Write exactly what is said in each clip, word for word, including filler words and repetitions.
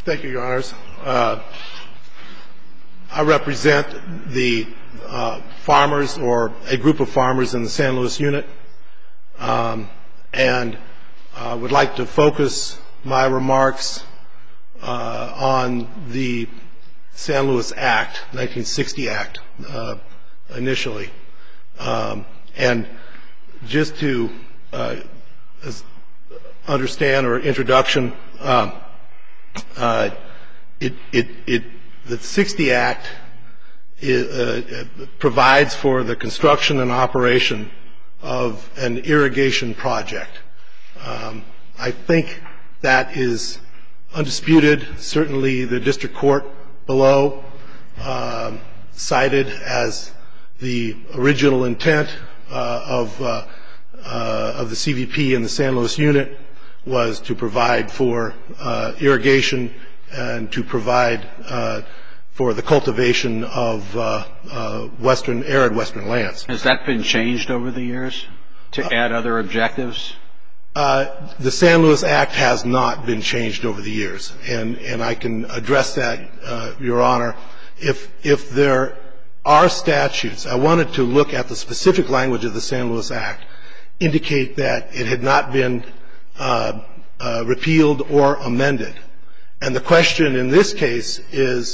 Thank you, Your Honors. Uh, I represent the uh, farmers, or a group of farmers in the San Luis unit, um, and I uh, would like to focus my remarks uh, on the San Luis Act, nineteen sixty Act, uh, initially. Um, and just to uh, understand, or introduction, um, Uh, it, it, it, the sixty Act is, uh, provides for the construction and operation of an irrigation project. Um, I think that is undisputed. Certainly the district court below uh, cited as the original intent uh, of, uh, uh, of the C V P and the San Luis unit was to provide for uh, irrigation and to provide uh, for the cultivation of uh, uh, western, arid western lands. Has that been changed over the years to uh, add other objectives? Uh, the San Luis Act has not been changed over the years, and, and I can address that, uh, Your Honor. If, if there are statutes, I wanted to look at the specific language of the San Luis Act, indicate that it had not been Uh, uh, repealed or amended. And the question in this case is,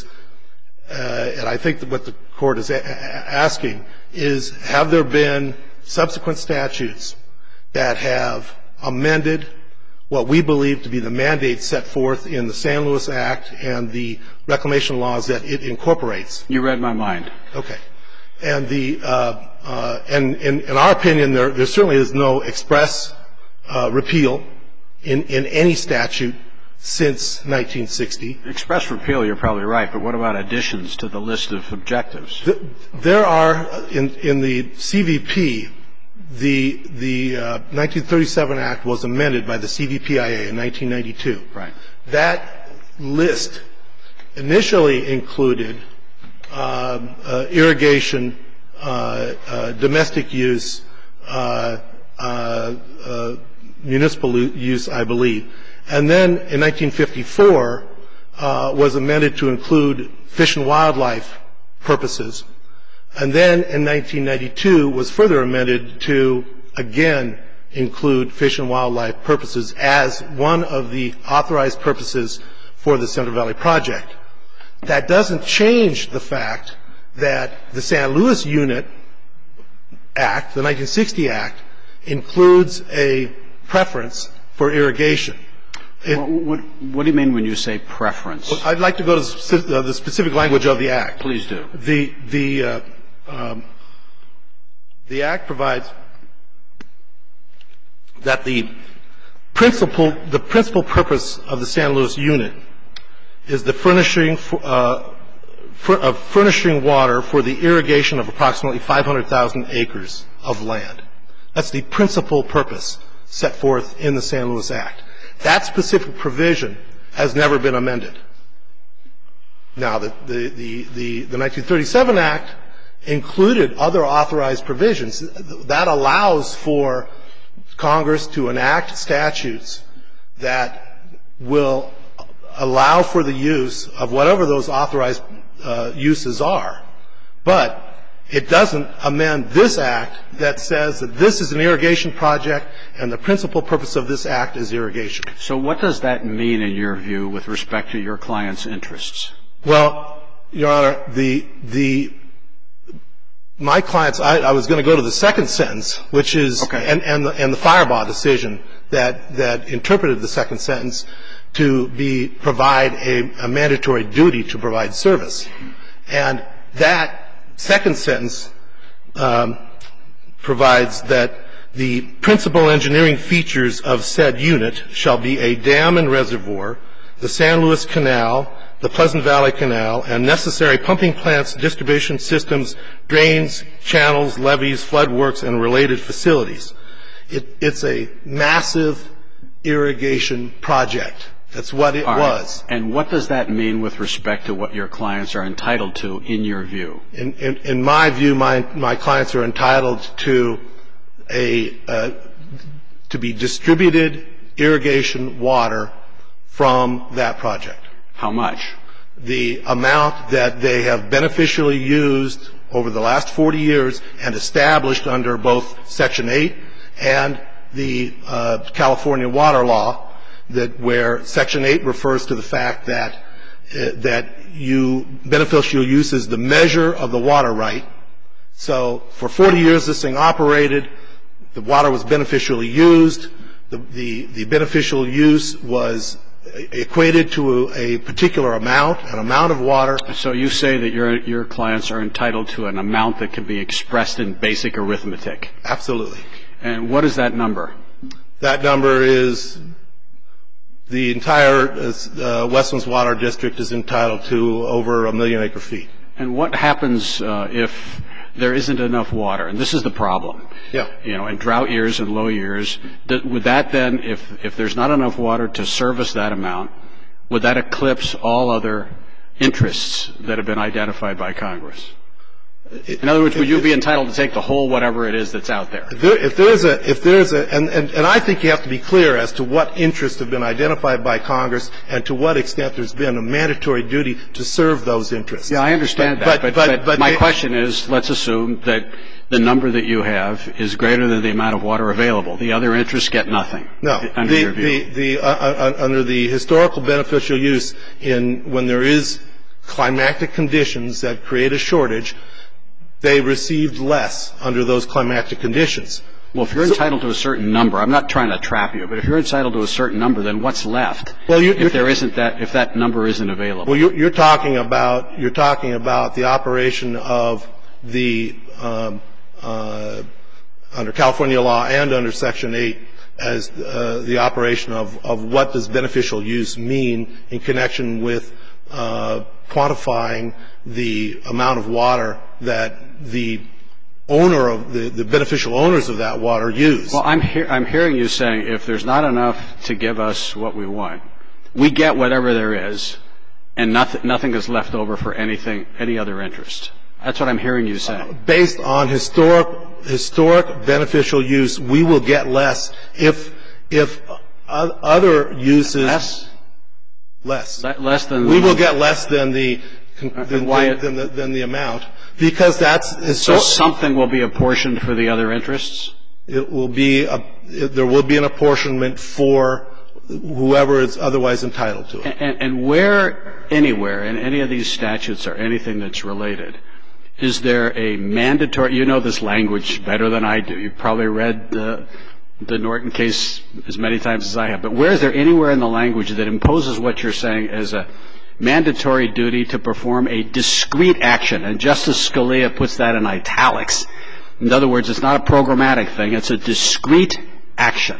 uh, and I think that what the court is a- asking is, have there been subsequent statutes that have amended what we believe to be the mandate set forth in the San Luis Act and the reclamation laws that it incorporates? You read my mind. Okay. And the uh, uh, and in, in our opinion, there, there certainly is no express uh, repeal in, in any statute since nineteen sixty. Express repeal, you're probably right, but what about additions to the list of objectives? The, there are, in, in the C V P, the, the uh, nineteen thirty-seven Act was amended by the C V P I A in nineteen ninety-two. Right. That list initially included uh, uh, irrigation, uh, uh, domestic use, uh, uh, uh, municipal use, I believe. And then in nineteen fifty-four uh, was amended to include fish and wildlife purposes. And then in nineteen ninety-two was further amended to again include fish and wildlife purposes as one of the authorized purposes for the Central Valley Project. That doesn't change the fact that the San Luis Unit Act, the nineteen sixty Act, includes a preference for irrigation. It, what, what, what do you mean when you say preference? Well, I'd like to go to the specific language of the Act. Please do. The, the, uh, um, the Act provides that the principal, the principal purpose of the San Luis Unit is the furnishing, uh, of furnishing water for the irrigation of approximately five hundred thousand acres of land. That's the principal purpose set forth in the San Luis Act. That specific provision has never been amended. Now, the, the, the, the, the nineteen thirty-seven Act included other authorized provisions. That allows for Congress to enact statutes that will allow for the use of whatever those authorized uh, uses are. But it doesn't amend this Act that says that this is an irrigation project and the principal purpose of this Act is irrigation. So what does that mean in your view with respect to your client's interests? Well, Your Honor, the, the, my clients, I, I was going to go to the second sentence, which is, okay. and, and the, and the Firebaugh decision that, that interpreted the second sentence to be, provide a, a mandatory duty to provide service. And that second sentence um, provides that the principal engineering features of said unit shall be a dam and reservoir, the San Luis Canal, the Pleasant Valley Canal, and necessary pumping plants, distribution systems, drains, channels, levees, flood works, and related facilities. It, it's a massive irrigation project. That's what it All was. Right. And what does that mean with respect to what your clients are entitled to in your view? In, in, in my view, my, my clients are entitled to a uh, to be distributed irrigation water from that project. How much? The amount that they have beneficially used over the last forty years and established under both Section eight and the uh, California water law, that where Section eight refers to the fact that uh, that you beneficial use is the measure of the water right. So for forty years this thing operated, the water was beneficially used, the, the, the beneficial use was equated to a, a particular amount, an amount of water. So you say that your your clients are entitled to an amount that can be expressed in basic arithmetic. Absolutely. And what is that number? That number is the entire uh, Westlands Water District is entitled to over a million acre feet. And what happens uh, if there isn't enough water? And this is the problem. Yeah. You know, in drought years and low years, th- would that then, if, if there's not enough water to service that amount, would that eclipse all other interests that have been identified by Congress? In other words, would you be entitled to take the whole whatever it is that's out there? If, there, if there's a, if there's a, and, and, and I think you have to be clear as to what interests have been identified by Congress and to what extent there's been a mandatory duty to serve those interests. Yeah, I understand but, that. But, but, but, but, but my they, question is, let's assume that the number that you have is greater than the amount of water available. The other interests get nothing. No. Under the, your view. the, the, uh, uh, under the historical beneficial use, in when there is climatic conditions that create a shortage, they received less under those climatic conditions. Well, if you're so, entitled to a certain number, I'm not trying to trap you, but if you're entitled to a certain number, then what's left? Well, you're, if you're, there isn't that, if that number isn't available. Well, you're, you're talking about you're talking about the operation of the um, uh, under California law and under Section eight as uh, the operation of of what does beneficial use mean in connection with uh, quantifying the amount of water that the owner of the, the beneficial owners of that water use. Well, I'm, he- I'm hearing you saying if there's not enough to give us what we want, we get whatever there is, and nothing, nothing is left over for anything, any other interest. That's what I'm hearing you say. Uh, based on historic historic beneficial use, we will get less if if uh, other uses less less Le- less than we will get less than the than, why than, than, the, than the amount, because that's so something will be apportioned for the other interests. It will be a, it, there will be an apportionment for whoever is otherwise entitled to it. And, and where anywhere in any of these statutes or anything that's related, is there a mandatory? You know this language better than I do. You've probably read the the Norton case as many times as I have. But where is there anywhere in the language that imposes what you're saying as a mandatory duty to perform a discrete action? And Justice Scalia puts that in italics. In other words, it's not a programmatic thing. It's a discrete action.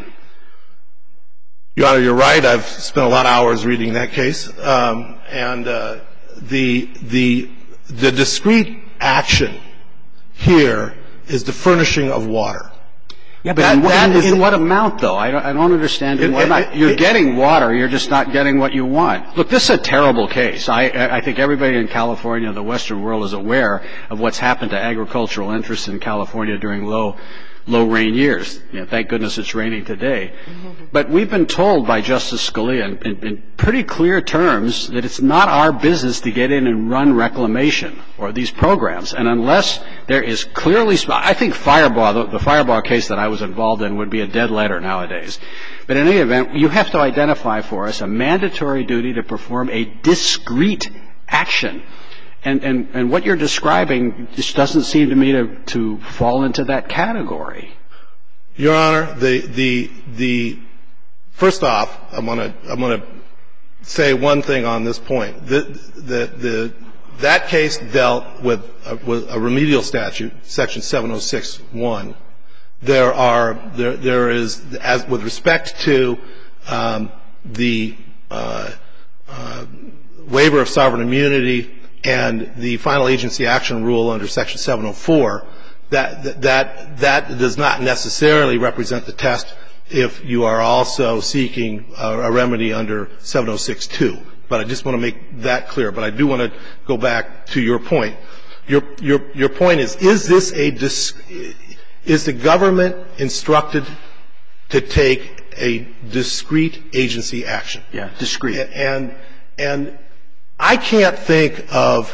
Your Honor, you're right. I've spent a lot of hours reading that case. Um, and uh, the the the discrete action here is the furnishing of water. Yeah, but that, in, what, that in, is, in what amount, though? I don't, I don't understand. In it, what it, amount. it, You're it, getting water. You're just not getting what you want. Look, this is a terrible case. I, I think everybody in California and the Western world is aware of what's happened to agricultural interests in California during low low rain years. You know, thank goodness it's raining today. Mm-hmm. But we've been told by Justice Scalia in, in, in pretty clear terms that it's not our business to get in and run reclamation or these programs. And unless there is clearly, I think Firebaugh, the, the Firebaugh case that I was involved in would be a dead letter nowadays. But in any event, you have to identify for us a mandatory duty to perform a discrete action. And, and, and what you're describing just doesn't seem to me to, to fall into that category. Your Honor, the, the, the, first off, I'm going to, I'm going to say one thing on this point. The, the, the, that case dealt with a, with a remedial statute, Section seven oh six one. There are, there, there is, as with respect to um, the uh, uh, waiver of sovereign immunity and the final agency action rule under Section seven oh four, that that that does not necessarily represent the test if you are also seeking a, a remedy under seven oh six two. But I just want to make that clear. But I do want to go back to your point. Your your your point is: is this a dis, is the government instructed to take a discrete agency action? Yeah, discrete. And And I can't think of,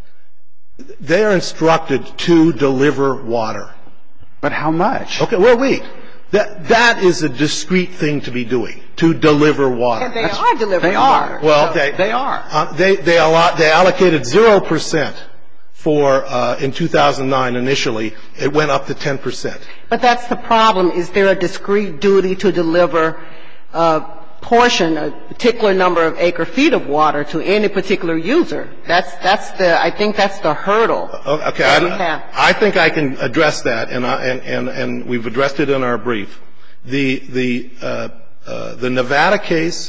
they are instructed to deliver water. But how much? Okay, well, wait. That, that is a discrete thing to be doing, to deliver water. And they That's, are delivering they are. water. Well, so. they, They are. Uh, they, they, allot, they allocated zero percent for, uh, in two thousand nine initially. It went up to ten percent. But that's the problem. Is there a discrete duty to deliver a portion, a particular number of acre feet of water to any particular user? That's, that's the, I think that's the hurdle. Okay, that we I, have. I think I can address that, and, I, and, and, and we've addressed it in our brief. The, the, uh, uh, the Nevada case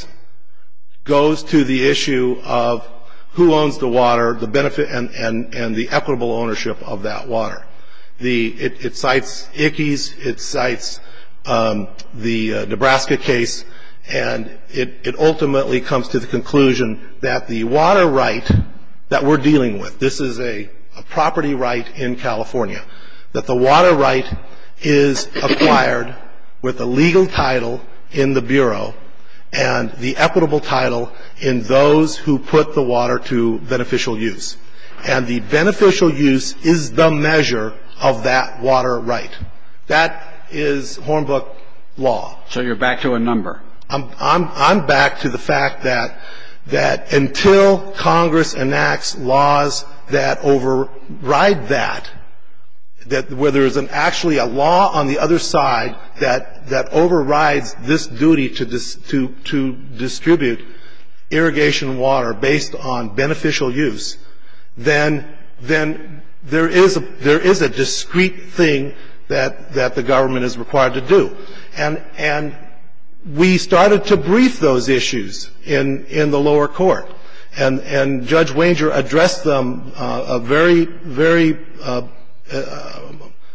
goes to the issue of who owns the water, the benefit, and, and, and the equitable ownership of that water. The, it, it cites Ickes, it cites um, the uh, Nebraska case, and it, it ultimately comes to the conclusion that the water right that we're dealing with, this is a, a property right in California, that the water right is acquired with a legal title in the Bureau and the equitable title in those who put the water to beneficial use. And the beneficial use is the measure of that water right. That is Hornbook law. So you're back to a number. I'm, I'm, I'm back to the fact that, that until Congress enacts laws that override that, that where there is an, actually a law on the other side that, that overrides this duty to, dis, to, to distribute irrigation water based on beneficial use, then, then there is a, there is a discrete thing that, that the government is required to do. And, and we started to brief those issues in, in the lower court. And, and Judge Wanger addressed them uh, a very, very, uh, uh,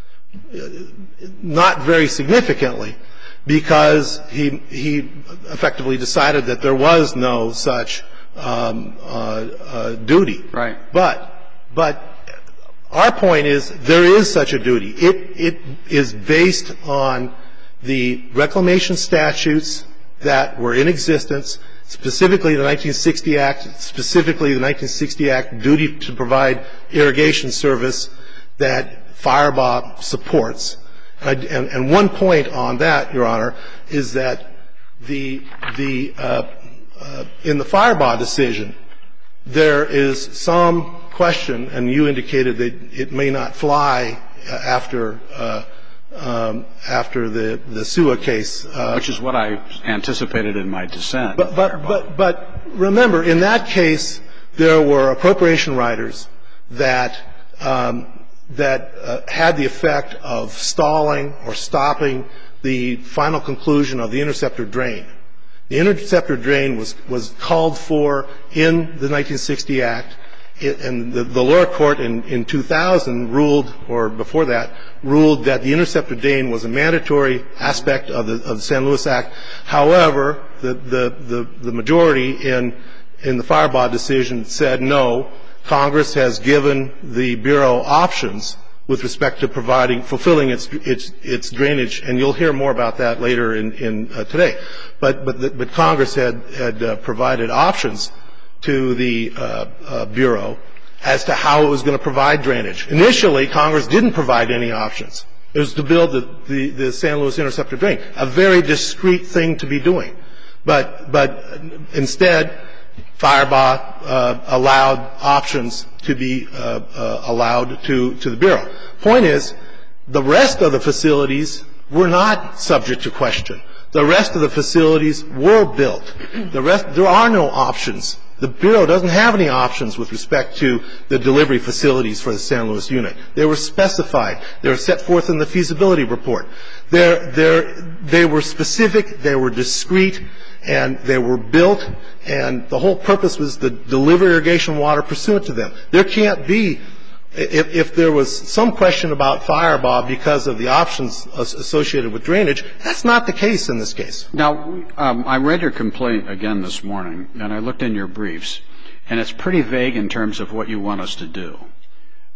not very significantly, because he, he effectively decided that there was no such um, uh, uh, duty. Right. But, but our point is there is such a duty. It, it is based on the reclamation statutes that were in existence, specifically the nineteen sixty Act, specifically the nineteen sixty Act duty to provide irrigation service that Firebaugh supports. And, and, and one point on that, Your Honor, is that the, the, uh, uh, in the Firebaugh decision, there is some question, and you indicated that it may not fly after, uh, um, after the, the S U A case. Uh, Which is what I anticipated in my dissent. But, but, but, but remember, in that case, there were appropriation riders that, um, that uh, had the effect of stalling or stopping the final conclusion of the interceptor drain. The interceptor drain was, was called for in the nineteen sixty Act, it, and the, the lower court in, in two thousand ruled, or before that, ruled that the interceptor drain was a mandatory aspect of the, of the San Luis Act. However, the, the, the, the majority in, in the Firebaugh decision said no. Congress has given the Bureau options with respect to providing, fulfilling its, its, its drainage, and you'll hear more about that later in, in uh, today. But, but, the, but Congress had, had uh, provided options to the uh, uh, Bureau as to how it was going to provide drainage. Initially, Congress didn't provide any options. It was to build the, the, the San Luis interceptor drain, a very discreet thing to be doing. But, but instead, Firebaugh uh, allowed options to be uh, uh, allowed to, to the Bureau. Point is, the rest of the facilities were not subject to question. The rest of the facilities were built. The rest, there are no options. The Bureau doesn't have any options with respect to the delivery facilities for the San Luis unit. They were specified. They were set forth in the feasibility report. They're, they're, they were specific, they were discreet, and they were built, and the whole purpose was to deliver irrigation water pursuant to them. There can't be, if, if there was some question about Firebaugh because of the options associated with drainage, that's not the case in this case. Now, um, I read your complaint again this morning, and I looked in your briefs, and it's pretty vague in terms of what you want us to do.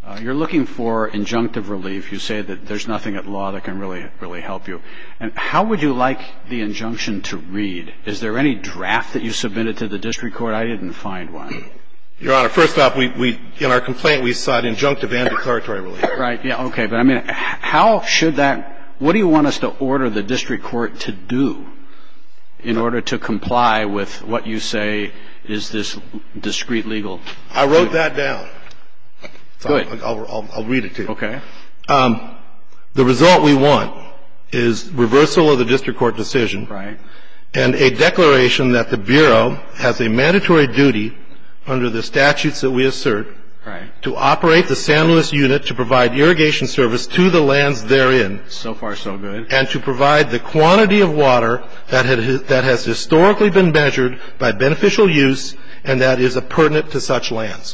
Uh, you're looking for injunctive relief. You say that there's nothing at law that can really, really help you. And how would you like the injunction to read? Is there any draft that you submitted to the district court? I didn't find one. Your Honor, first off, we, we in our complaint we sought injunctive and declaratory relief. Right. Yeah. Okay. But I mean, how should that? What do you want us to order the district court to do in order to comply with what you say is this discrete legal? I wrote that down. So Good. I'll, I'll, I'll read it to you. Okay. Um, the result we want is reversal of the district court decision. Right. And a declaration that the Bureau has a mandatory duty under the statutes that we assert right. to operate the San Luis unit to provide irrigation service to the lands therein. So far, so good. And to provide the quantity of water that, had, that has historically been measured by beneficial use and that is appurtenant to such lands.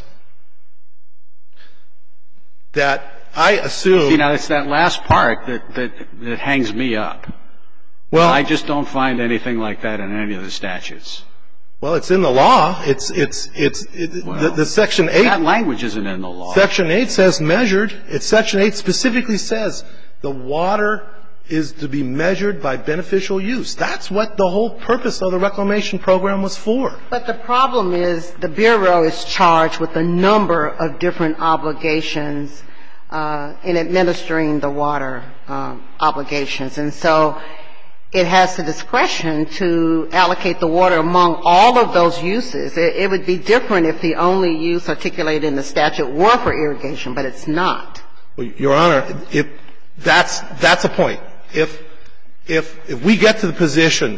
That I assume. See, now it's that last part that, that, that hangs me up. Well, I just don't find anything like that in any of the statutes. Well, it's in the law. It's, it's, it's, it, well, the, the Section eight. That language isn't in the law. Section eight says measured. It's Section eight specifically says the water is to be measured by beneficial use. That's what the whole purpose of the reclamation program was for. But the problem is the Bureau is charged with a number of different obligations uh, in administering the water um, obligations. And so it has the discretion to allocate the water among all of those uses. It, it would be different if the only use articulated in the statute were for irrigation, but it's not. Well, Your Honor, if that's, that's a point. If, if, if we get to the position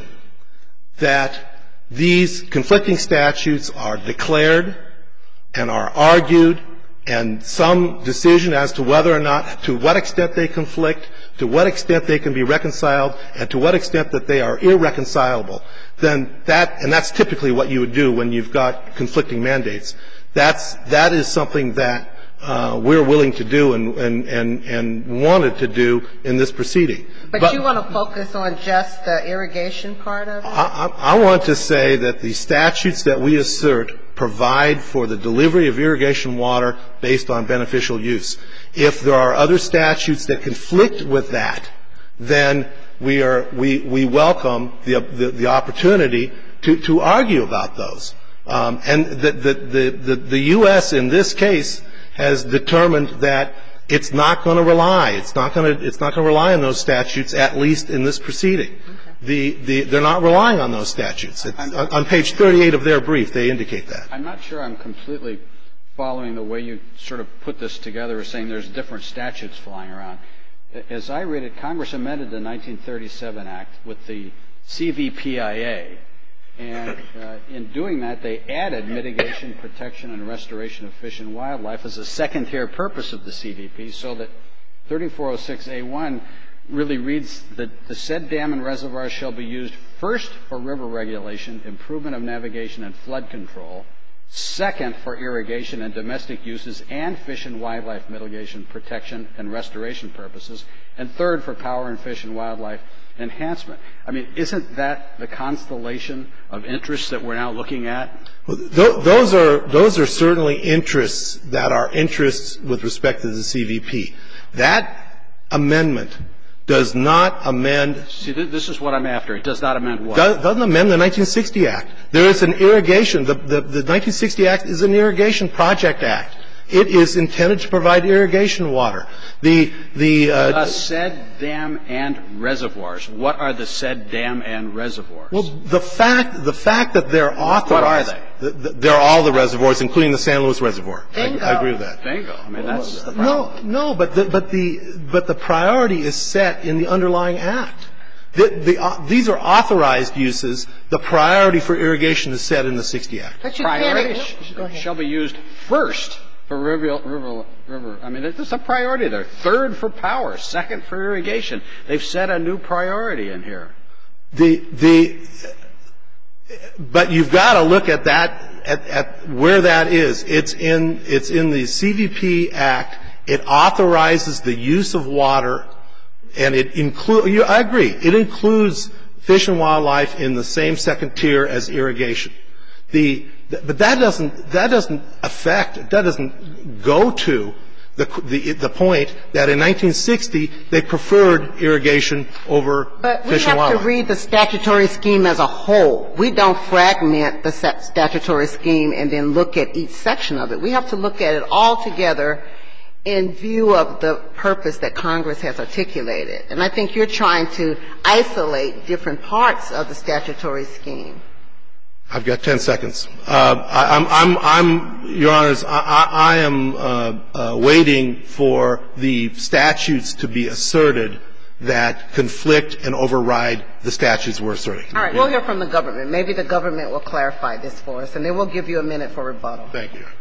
that these conflicting statutes are declared and are argued and some decision as to whether or not, to what extent they conflict, to what extent they can be reconciled, and to what extent that they are irreconcilable, then that, and that's typically what you would do when you've got conflicting mandates, that's, that is something that uh, we're willing to do and, and, and, and wanted to do in this proceeding. But, but you want to focus on just the irrigation part of it? I, I, I want to say that the statutes that we assert provide for the delivery of irrigation water based on beneficial use. If there are other statutes that conflict with that, then we are we we welcome the the, the opportunity to, to argue about those. Um, and the the, the the the U S in this case has determined that it's not going to rely. It's not going to it's not going to rely on those statutes, at least in this proceeding. Okay. The, the, they're not relying on those statutes. On, on page thirty-eight of their brief, they indicate that. I'm not sure I'm completely following the way you sort of put this together, saying there's different statutes flying around. As I read it, Congress amended the nineteen thirty-seven Act with the C V P I A, and uh, in doing that, they added mitigation, protection, and restoration of fish and wildlife as a second-tier purpose of the C V P, so that thirty-four oh six A one really reads that the said dam and reservoirs shall be used first for river regulation, improvement of navigation and flood control, second for irrigation and domestic uses and fish and wildlife mitigation, protection, and restoration purposes, and third for power and fish and wildlife enhancement. I mean, isn't that the constellation of interests that we're now looking at? Well, th- those are those are certainly interests that are interests with respect to the C V P. That amendment does not amend. See, this is what I'm after. It does not amend what? Does, doesn't amend the nineteen sixty Act. There is an irrigation. The, the, the nineteen sixty Act is an irrigation project act. It is intended to provide irrigation water. The the, uh, the said dam and reservoirs. What are the said dam and reservoirs? Well, the fact the fact that they're authorized. What are they? The, the, they're all the reservoirs, including the San Luis Reservoir. I, I agree with that. Bingo. I mean, that's the No, problem. no, but the, but the but the priority is set in the underlying act. The, the, uh, these are authorized uses. The priority for irrigation is set in the sixty Act. But you priority can't, sh- shall be used first for river, river, river. I mean, there's a priority there. Third for power, second for irrigation. They've set a new priority in here. The the, but you've got to look at that at, at where that is. It's in it's in the C V P Act. It authorizes the use of water, and it include. I agree. It includes fish and wildlife in the same second tier as irrigation. The but that doesn't that doesn't affect that doesn't go to the, the, the point that in nineteen sixty they preferred irrigation over but fish and we have wildlife. to read the statutory scheme as a whole. We don't fragment the statutory scheme and then look at each section of it. We have to look at it all together in view of the purpose that Congress has articulated. And I think you're trying to isolate different parts of the statutory scheme. I've got ten seconds. Uh, I, I'm, I'm, I'm, Your Honors, I, I, I am uh, uh, waiting for the statutes to be asserted that conflict and override the statutes we're asserting. All right. We'll hear from the government. Maybe the government will clarify this for us, and then we'll give you a minute for rebuttal. Thank you.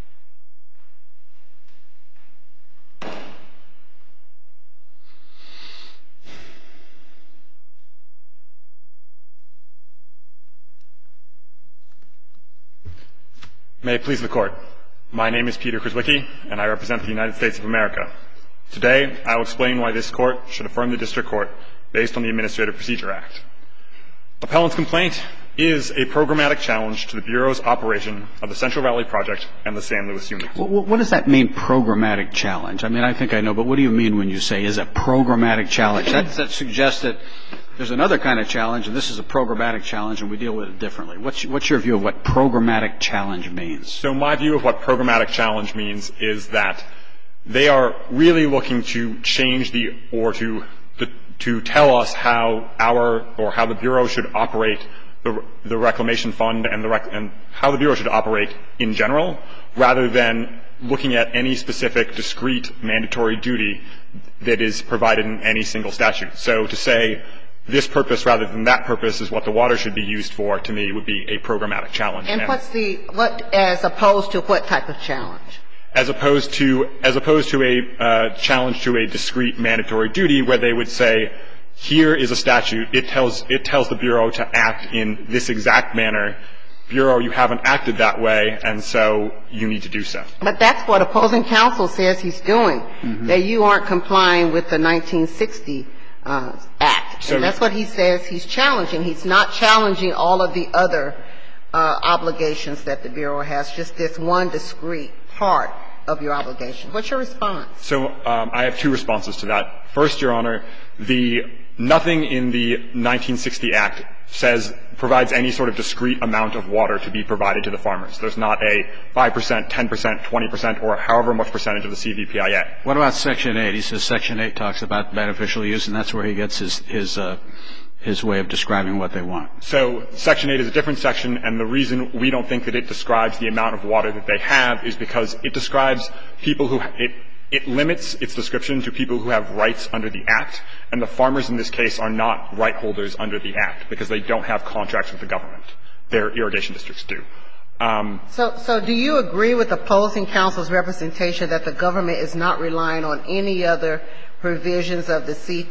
May it please the Court. My name is Peter Krzwicki, and I represent the United States of America. Today, I will explain why this Court should affirm the District Court based on the Administrative Procedure Act. Appellant's complaint is a programmatic challenge to the Bureau's operation of the Central Valley Project and the San Luis Unit. What does that mean, programmatic challenge? I mean, I think I know, but what do you mean when you say is a programmatic challenge? That, that suggests that there's another kind of challenge, and this is a programmatic challenge, and we deal with it differently. What's, what's your view of what programmatic challenge means? So my view of what programmatic challenge means is that they are really looking to change the, or to, to, to tell us how our, or how the Bureau should operate the, the Reclamation Fund and the, rec, and how the Bureau should operate in general, rather than looking at any specific discrete mandatory duty that is provided in any single statute. So to say this purpose rather than that purpose is what the water should be used for, to me, would be a programmatic challenge. And, and what's the, what, as opposed to what type of challenge? As opposed to, as opposed to a uh, challenge to a discrete mandatory duty where they would say, here is a statute, it tells, it tells the Bureau to act in this exact manner. Bureau, you haven't acted that way, and so you need to do so. But that's what opposing counsel says he's doing, Mm-hmm. that you aren't complying with the nineteen sixty uh, Act. So and that's what he says he's challenging. He's not challenging all of the other uh, obligations that the Bureau has, just this one discrete part of your obligation. What's your response? So um, I have two responses to that. First, Your Honor, the nothing in the nineteen sixty Act says provides any sort of discrete amount of water to be provided to the farmers. There's not a five percent, ten percent, twenty percent, or however much percentage of the C V P I A. What about Section eight? He says Section eight talks about beneficial use, and that's where he gets his his uh, his way of describing what they want. So Section eight is a different section, and the reason we don't think that it describes the amount of water that they have is because it describes people who it it limits its description to people who have rights under the Act, and the farmers in this case are not right holders under the Act because they don't have contracts with the government. Their irrigation districts do. Um, so, so do you agree with opposing counsel's representation that the government is not relying on any other provisions of the C,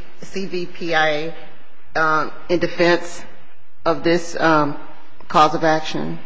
CVPIA um, in defense of this um, cause of action?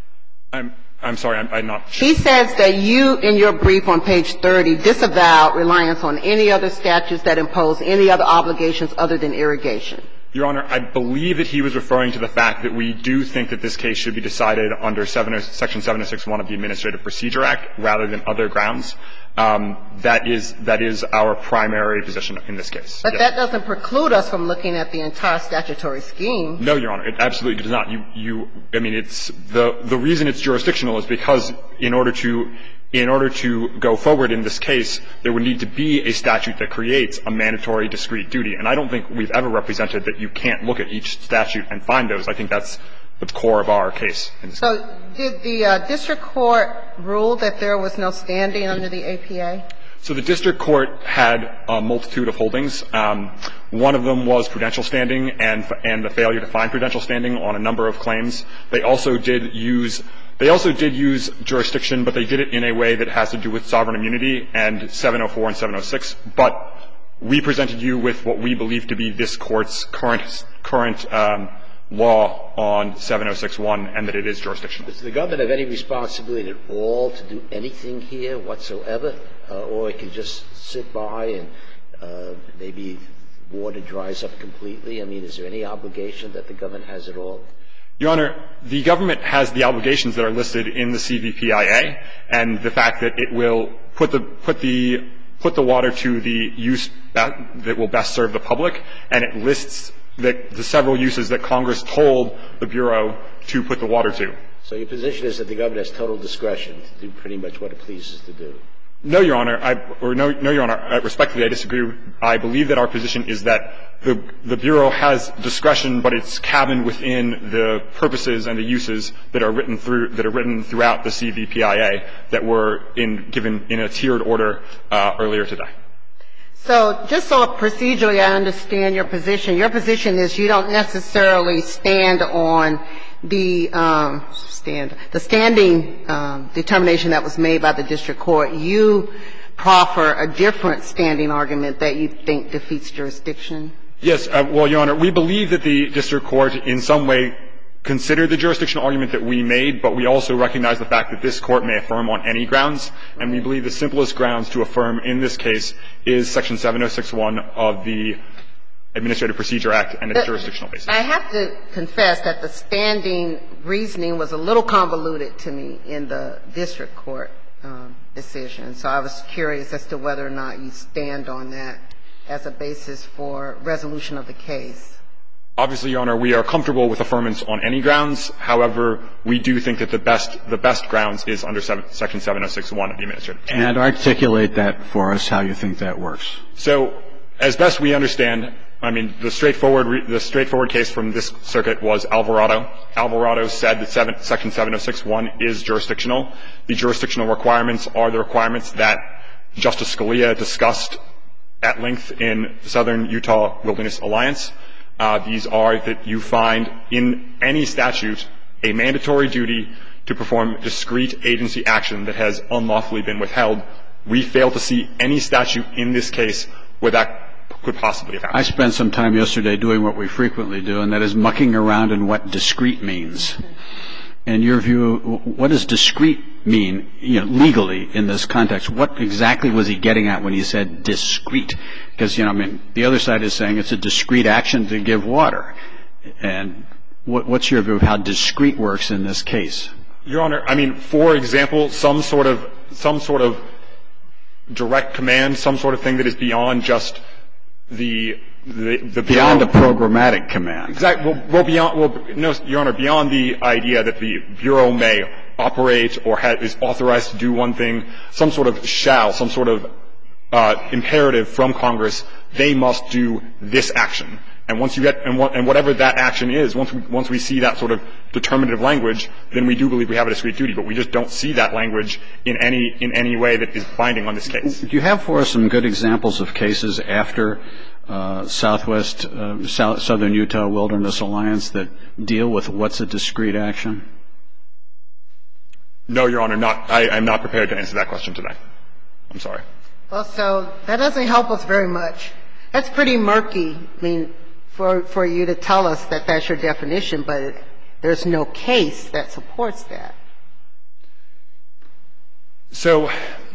I'm I'm sorry, I'm, I'm not sure. He says that you, in your brief on page thirty, disavowed reliance on any other statutes that impose any other obligations other than irrigation. Your Honor, I believe that he was referring to the fact that we do think that this case should be decided under Section seven oh six one of the Administrative Procedure Act rather than other grounds. Um, that is that is our primary position in this case. But yes. That doesn't preclude us from looking at the entire statutory scheme. No, Your Honor, it absolutely does not. You, you, I mean, it's the the reason it's jurisdictional is because in order to in order to go forward in this case, there would need to be a statute that creates a mandatory discrete duty. And I don't think we've ever represented that you can't look at each statute and find those. I think that's the core of our case. So did the uh, district court rule that there was no standing under the A P A? So the district court had a multitude of holdings. Um, one of them was prudential standing and and the failure to find prudential standing on a number of claims. They also did use they also did use jurisdiction, but they did it in a way that has to do with sovereign immunity and seven oh four and seven oh six. But we presented you with what we believe to be this court's current current um, law on seven oh six one, and that it is jurisdictional. Does the government have any responsibility at all to do anything here whatsoever, uh, or it can just sit by and uh, maybe water dries up completely? I mean, is there any obligation that the government has at all? Your Honor, the government has the obligations that are listed in the C V P I A, and the fact that it will put the put the put the water to the use that, that will best serve the public, and it lists the, the several uses that Congress told the Bureau to put the water to. So your position is that the government has total discretion to do pretty much what it pleases to do? No, Your Honor. I, or no, no, Your Honor. Respectfully, I disagree. I believe that our position is that the, the Bureau has discretion, but it's cabined within the purposes and the uses that are written through that are written throughout the C V P I A that were in given in a tiered order uh, earlier today. So just so procedurally I understand your position, your position is you don't necessarily stand on the um, stand the standing um, determination that was made by the district court. You proffer a different standing argument that you think defeats jurisdiction? Yes. Uh, well, Your Honor, we believe that the district court in some way considered the jurisdictional argument that we made, but we also recognize the fact that this court may affirm on any grounds, and we believe the simplest grounds to affirm in this case is Section seven oh six one of the Administrative Procedure Act and its jurisdictional basis. I have to confess that the standing reasoning was a little convoluted to me in the district court um, decision. So I was curious as to whether or not you stand on that as a basis for resolution of the case. Obviously, Your Honor, we are comfortable with affirmance on any grounds. However, we do think that the best the best grounds is under seven, Section seven oh six one of the Administrative Procedure Act. And articulate that for us, how you think that works. So, as best we understand, I mean, the straightforward the straightforward case from this circuit was Alvarado. Alvarado said that seven, Section seven oh six one is jurisdictional. The jurisdictional requirements are the requirements that Justice Scalia discussed at length in the Southern Utah Wilderness Alliance. Uh, these are that you find in any statute a mandatory duty to perform discrete agency action that has unlawfully been withheld. We fail to see any statute in this case where that could possibly have happened. I spent some time yesterday doing what we frequently do, and that is mucking around in what discrete means. In your view, what does discrete mean, you know, legally in this context? What exactly was he getting at when he said discrete? Because, you know, I mean, the other side is saying it's a discrete action to give water. And what, what's your view of how discrete works in this case? Your Honor, I mean, for example, some sort of some sort of direct command, some sort of thing that is beyond just the the, the beyond a programmatic command. Exactly. Well, well, beyond well, no, Your Honor, beyond the idea that the Bureau may operate or ha- is authorized to do one thing, some sort of shall, some sort of uh, imperative from Congress, they must do this action. And once you get and, what, and whatever that action is, once we once we see that sort of determinative language, then we do believe we have a discrete duty. But we just don't see that language in any in any way that is binding on this case. Do you have for us some good examples of cases after uh, Southwest uh, South, Southern Utah Wilderness Alliance that deal with what's a discrete action? No, Your Honor, not. I, I'm not prepared to answer that question today. I'm sorry. Well, so that doesn't help us very much. That's pretty murky. I mean. For, for you to tell us that that's your definition, but there's no case that supports that. So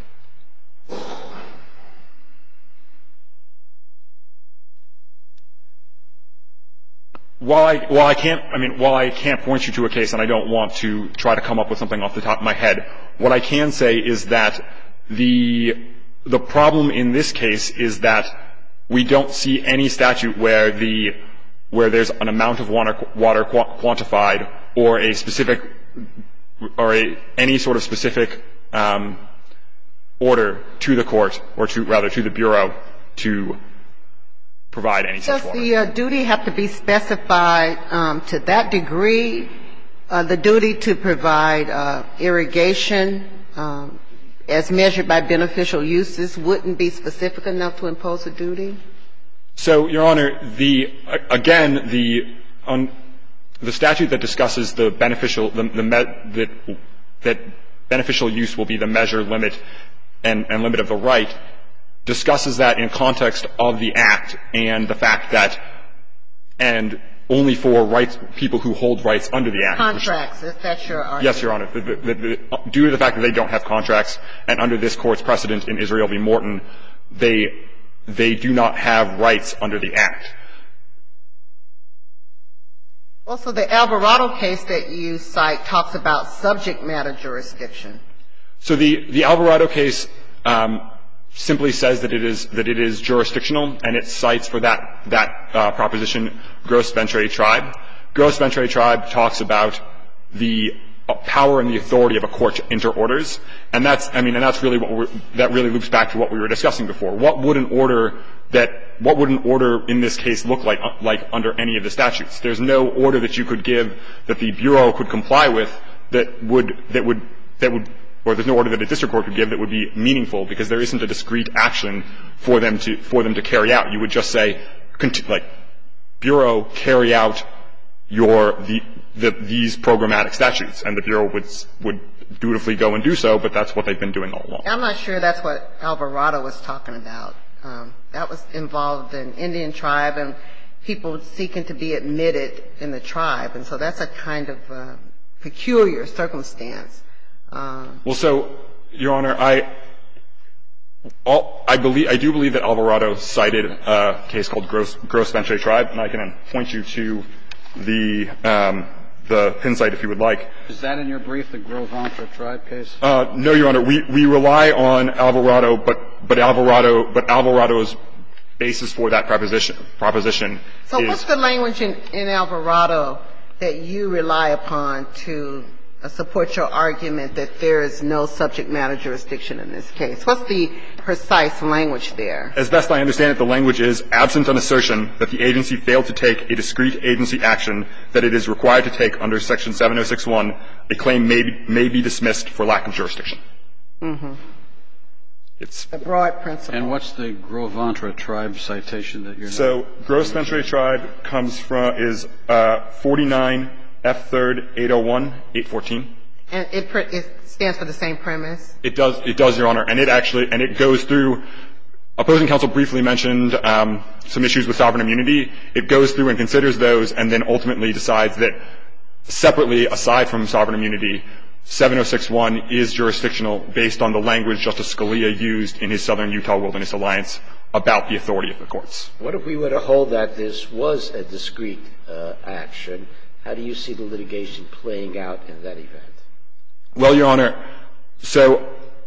while I while I can't I mean while I can't point you to a case, and I don't want to try to come up with something off the top of my head, what I can say is that the the problem in this case is that we don't see any statute where the where there's an amount of water, water quantified or a specific or a any sort of specific um, order to the court or to rather to the Bureau to provide any such water. Does the uh, duty have to be specified um, to that degree? Uh, the duty to provide uh, irrigation um, as measured by beneficial uses wouldn't be specific enough to impose a duty? So, Your Honor, the again the on the statute that discusses the beneficial the, the me, that that beneficial use will be the measure, limit, and, and limit of the right discusses that in context of the Act and the fact that and only for rights people who hold rights under the Act. Contracts, if that's your argument. Yes, Your Honor. The, the, the, due to the fact that they don't have contracts, and under this Court's precedent in Israel v. Morton, they they do not have rights under the Act. Also, the Alvarado case that you cite talks about subject matter jurisdiction. So the, the Alvarado case um, simply says that it is that it is jurisdictional, and it cites for that that uh, proposition Gross Ventre Tribe. Gross Ventre Tribe talks about the power and the authority of a court to enter orders, and that's I mean, and that's really what we're, that really loops back to what we were discussing before. What would an order that what would an order in this case look like like under any of the statutes? There's no order that you could give that the Bureau could comply with that would that would that would or there's no order that a district court could give that would be meaningful, because there isn't a discrete action for them to for them to carry out. You would just say, like, Bureau, carry out your the, the these programmatic statutes, and the Bureau would would dutifully go and do so. But that's what they've been doing all along. I'm not sure that's what Alvarado was talking about. Um, that was involved in Indian tribe and people seeking to be admitted in the tribe, and so that's a kind of uh, peculiar circumstance. Uh, well, so, Your Honor, I, all, I believe, I do believe that Alvarado cited a case called Gross, Gross Ventre Tribe, and I can point you to the, um, the pin site if you would like. Is that in your brief, the Gros Ventre Tribe case? Uh, no, Your Honor. We, we rely on Alvarado, but, but Alvarado, but Alvarado's basis for that proposition, proposition so is. What's the language in, in Alvarado that you rely upon to Uh, support your argument that there is no subject matter jurisdiction in this case? What's the precise language there? As best I understand it, the language is, absent an assertion that the agency failed to take a discrete agency action that it is required to take under Section seven oh six one, a claim may be, may be dismissed for lack of jurisdiction. Mm-hmm. It's a broad principle. And what's the Gros Ventre Tribe citation that you're So, Gros Ventre Tribe comes from, is uh, forty-nine F third eight oh one, eight fourteen. And it, it stands for the same premise? It does, it does, Your Honor. And it actually, and it goes through, opposing counsel briefly mentioned um, some issues with sovereign immunity. It goes through and considers those and then ultimately decides that separately, aside from sovereign immunity, seven oh six one is jurisdictional based on the language Justice Scalia used in his Southern Utah Wilderness Alliance about the authority of the courts. What if we were to hold that this was a discrete uh, action? How do you see the litigation playing out in that event? Well, Your Honor, so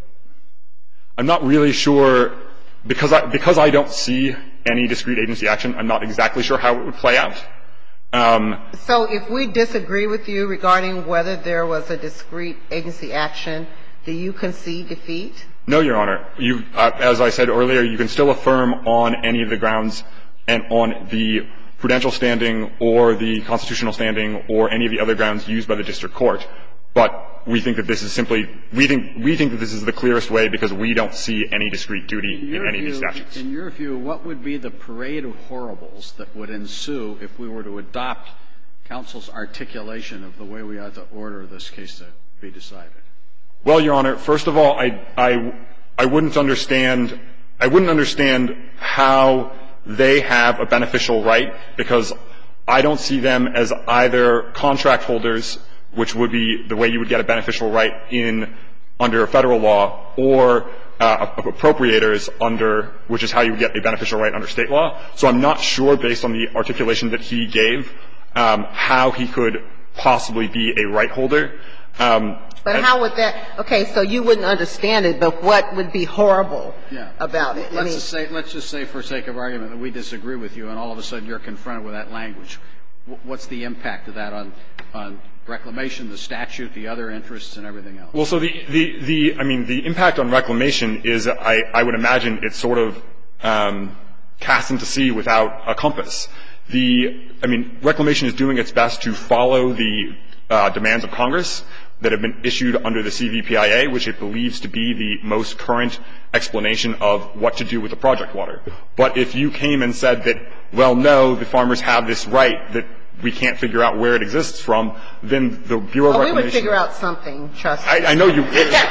I'm not really sure, because I, because I don't see any discrete agency action, I'm not exactly sure how it would play out. Um, so if we disagree with you regarding whether there was a discrete agency action, do you concede defeat? No, Your Honor. You, uh, as I said earlier, you can still affirm on any of the grounds and on the prudential standing or the constitutional standing or any of the other grounds used by the district court. But we think that this is simply, we think, we think that this is the clearest way because we don't see any discrete duty in, in any view, of these statutes. In your view, what would be the parade of horribles that would ensue if we were to adopt counsel's articulation of the way we ought to order this case to be decided? Well, Your Honor, first of all, I, I, I wouldn't understand, I wouldn't understand how they have a beneficial right, because I don't see them as either contract holders, which would be the way you would get a beneficial right in under federal law, or uh, appropriators under, which is how you would get a beneficial right under state law. So I'm not sure, based on the articulation that he gave, um, how he could possibly be a right holder. Um, But how would that – okay, so you wouldn't understand it, but what would be horrible yeah. about it? Let's, I mean, just say, let's just say, for sake of argument, that we disagree with you and all of a sudden you're confronted with that language. What's the impact of that on, on reclamation, the statute, the other interests, and everything else? Well, so the, the, the I mean, the impact on reclamation is, I, I would imagine, it's sort of um, cast into sea without a compass. The – I mean, reclamation is doing its best to follow the uh, demands of Congress that have been issued under the C V P I A, which it believes to be the most current explanation of what to do with the project water. But if you came and said that, well, no, the farmers have this right that we can't figure out where it exists from, then the Bureau of well, Reclamation... we would figure out something, trust me. I, I know you would.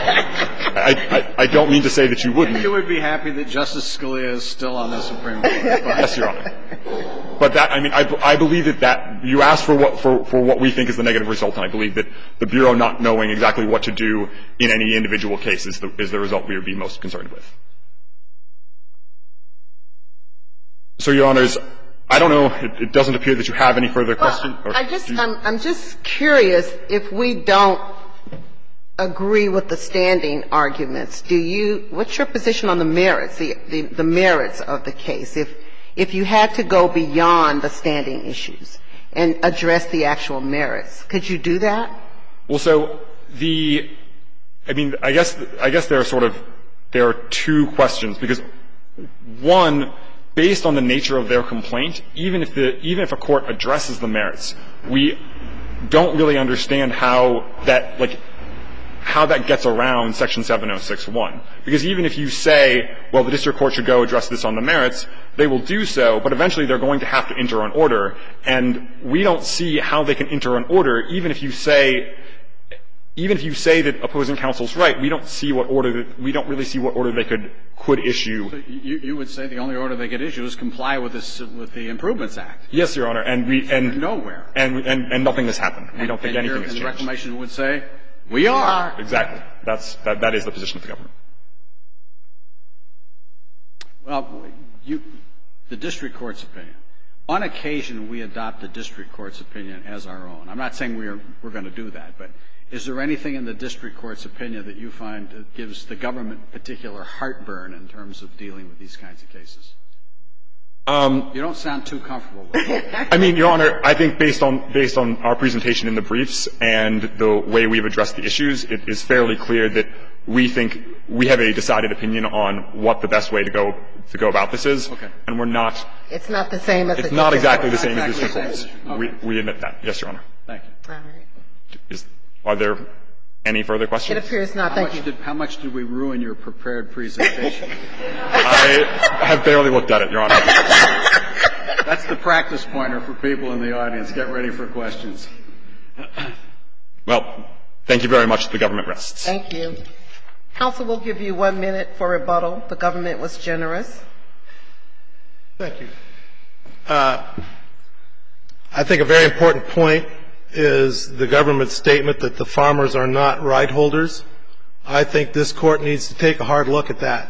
I, I, I don't mean to say that you wouldn't. You would be happy that Justice Scalia is still on the Supreme Court. Yes, Your Honor. But that, I mean, I, I believe that that, you asked for what, for, for what we think is the negative result, and I believe that the Bureau not knowing exactly what to do in any individual case is the, is the result we would be most concerned with. So, Your Honors, I don't know. It, it doesn't appear that you have any further questions. Well, I just, I'm, I'm just curious, if we don't agree with the standing arguments, do you, what's your position on the merits, the, the, the merits of the case? If, if you had to go beyond the standing issues and address the actual merits, could you do that? Well, so the, I mean, I guess, I guess there are sort of, there are two questions, because one, based on the nature of their complaint, even if the, even if a court addresses the merits, we don't really understand how that, like, how that gets around Section seven oh six one. Because even if you say, well, the district court should go address this on the merits, they will do so, but eventually they're going to have to enter an order. And we don't see how they can enter an order, even if you say, even if you say that opposing counsel's right, we don't see what order, that, we don't really see what order they could, could issue. So you, you would say the only order they could issue is comply with this, with the Improvements Act. Yes, Your Honor. And we, and. Nowhere. And, and, and nothing has happened. We don't think and anything has changed. And the Reclamation would say, we are. Exactly. That's, that, that is the position of the government. Well, you, the district court's opinion. On occasion, we adopt the district court's opinion as our own. I'm not saying we are, we're going to do that, but is there anything in the district court's opinion that you find that gives the government particular heartburn in terms of dealing with these kinds of cases? Um, you don't sound too comfortable with it. I mean, Your Honor, I think based on, based on our presentation in the briefs and the way we've addressed the issues, it is fairly clear that we think we have a decided opinion on what the best way to go, to go about this is. Okay. And we're not. It's not the same as the It's not exactly the court. same as the Exactly district the courts. same. Okay. We, we admit that. Yes, Your Honor. Thank you. All right. Is, are there any further questions? It appears not. How Thank much you. Did, how much did we ruin your prepared presentation? I have barely looked at it, Your Honor. That's the practice pointer for people in the audience. Get ready for questions. Well, thank you very much. The government rests. Thank you. Counsel will give you one minute for rebuttal. The government was generous. Thank you. Uh, I think a very important point is the government's statement that the farmers are not right holders. I think this court needs to take a hard look at that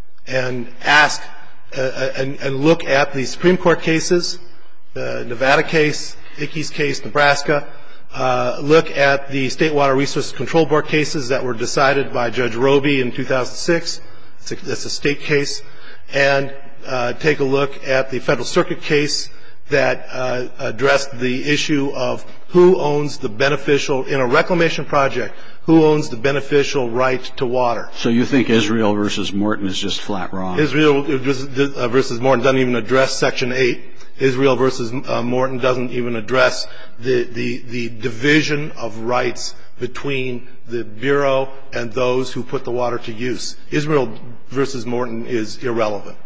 and ask uh, and, and look at the Supreme Court cases, the Nevada case, Ickes case, Nebraska, uh, look at the State Water Resources Control Board cases that were decided by Judge Roby in two thousand six. It's a, it's a state case. And uh, take a look at the Federal Circuit case that uh, addressed the issue of who owns the beneficial, in a reclamation project, who owns the beneficial right to water. So you think Israel versus Morton is just flat wrong? Israel versus Morton doesn't even address Section eight. Israel versus uh, Morton doesn't even address the, the, the division of rights between the Bureau and those who put the water to use. Israel versus Morton is irrelevant.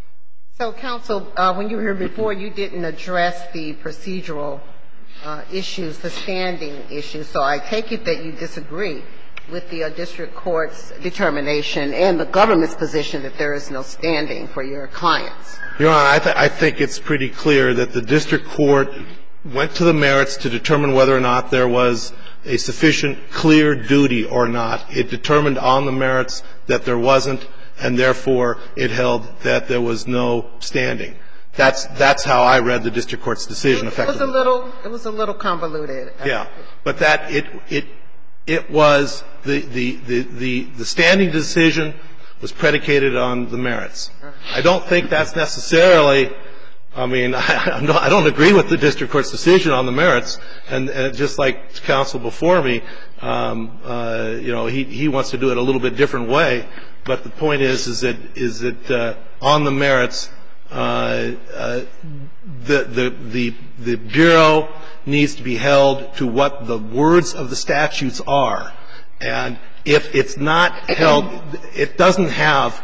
So, counsel, uh, when you were here before, you didn't address the procedural uh, issues, the standing issues. So I take it that you disagree with the uh, district court's determination and the government's position that there is no standing for your clients. Your Honor, I, th- I think it's pretty clear that the district court went to the merits to determine whether or not there was a sufficient clear duty or not. It determined on the merits that there wasn't, and therefore it held that there was no standing. That's that's how I read the district court's decision. Effectively, it was a little it was a little convoluted. Yeah, but that it it it was the the the the, the standing decision was predicated on the merits. I don't think that's necessarily. I mean, I, I don't agree with the district court's decision on the merits, and, and just like counsel before me, um, uh, you know, he, he wants to do it a little bit different way. But the point is, is that is that uh, on the merits, uh, uh, the the the the Bureau needs to be held to what the words of the statutes are, and if it's not held, it doesn't have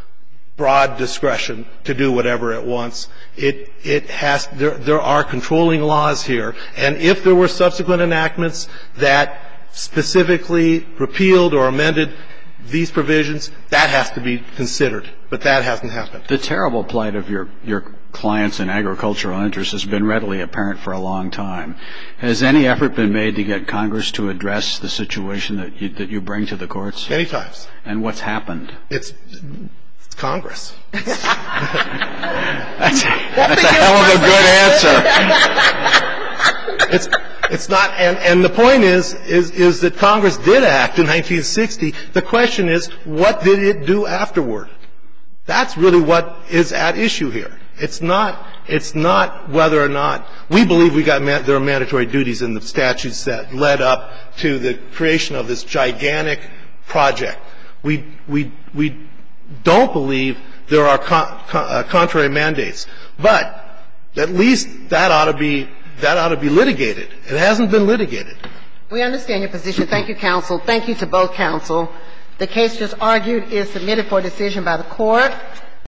broad discretion to do whatever it wants. It it has there there are controlling laws here, and if there were subsequent enactments that specifically repealed or amended these provisions, that has to be considered, but that hasn't happened. The terrible plight of your your clients in agricultural interests has been readily apparent for a long time. Has any effort been made to get Congress to address the situation that you, that you bring to the courts? Many times. And what's happened? It's It's Congress. That's, that's a hell of a good answer. It's it's not, and, and the point is, is, is that Congress did act in nineteen sixty. The question is, what did it do afterward? That's really what is at issue here. It's not, it's not whether or not, we believe we got, man, there are mandatory duties in the statutes that led up to the creation of this gigantic project. We, we, we don't believe there are con, con, uh, contrary mandates. But at least that ought to be, that ought to be litigated. It hasn't been litigated. We understand your position. Thank you, counsel. Thank you to both counsel. The case just argued is submitted for decision by the court.